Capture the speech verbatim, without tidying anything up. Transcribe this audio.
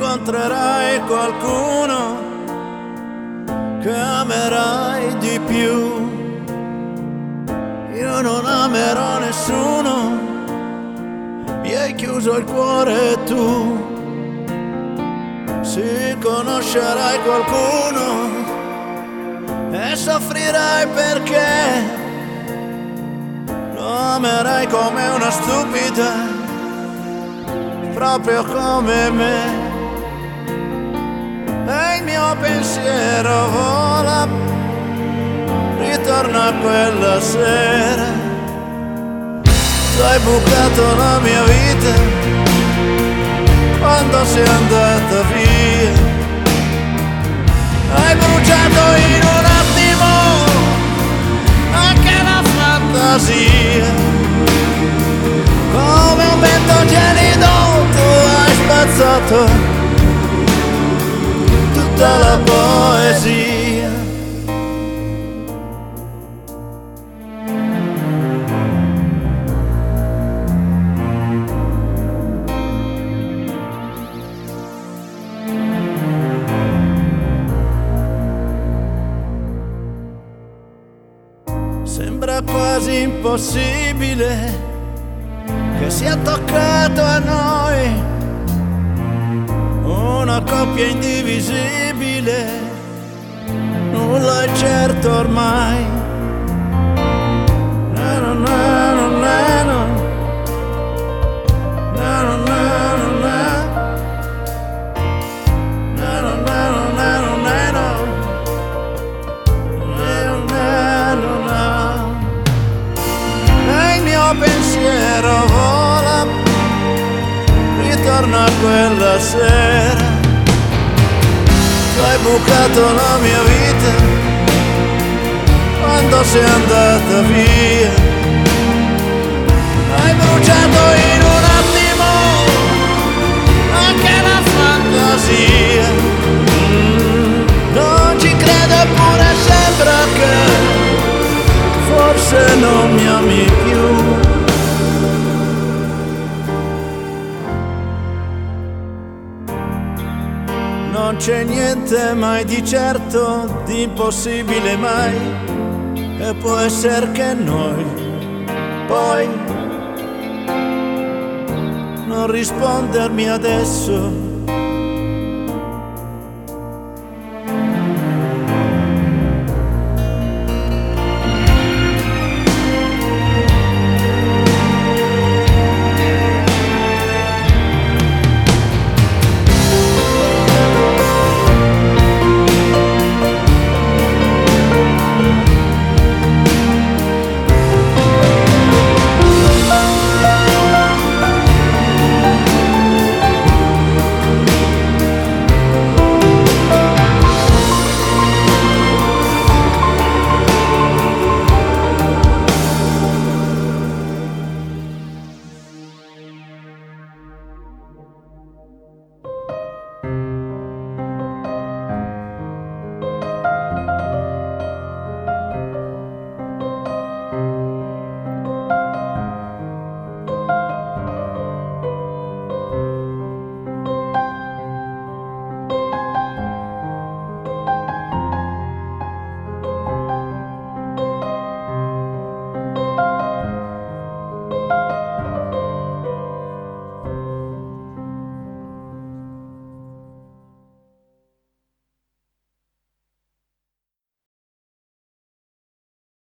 incontrerai qualcuno che amerai di più. Io non amerò nessuno, mi hai chiuso il cuore tu. Se conoscerai qualcuno e soffrirai perché lo amerai come una stupida, proprio come me. E il mio pensiero vola, ritorna a quella sera. Tu hai bucato la mia vita quando sei andata via. Hai bruciato in un attimo anche la fantasia. Come un vento gelido tu hai spazzato tutta la poesia. Sembra quasi impossibile che sia toccato a noi una coppia indivisibile. Nulla è certo ormai. Na, na, na, na, na, na. Na, na, na, na, na. Na, na, na, na, na, na, na. Pensiero vola, ritorna a quella sera. Tu hai bucato la mia vita quando sei andata via. Hai bruciato in un attimo anche la fantasia. Mm, non ci credo eppure sembra che forse non mi ami più. Non c'è niente mai di certo, di impossibile mai, e può essere che noi poi non rispondermi adesso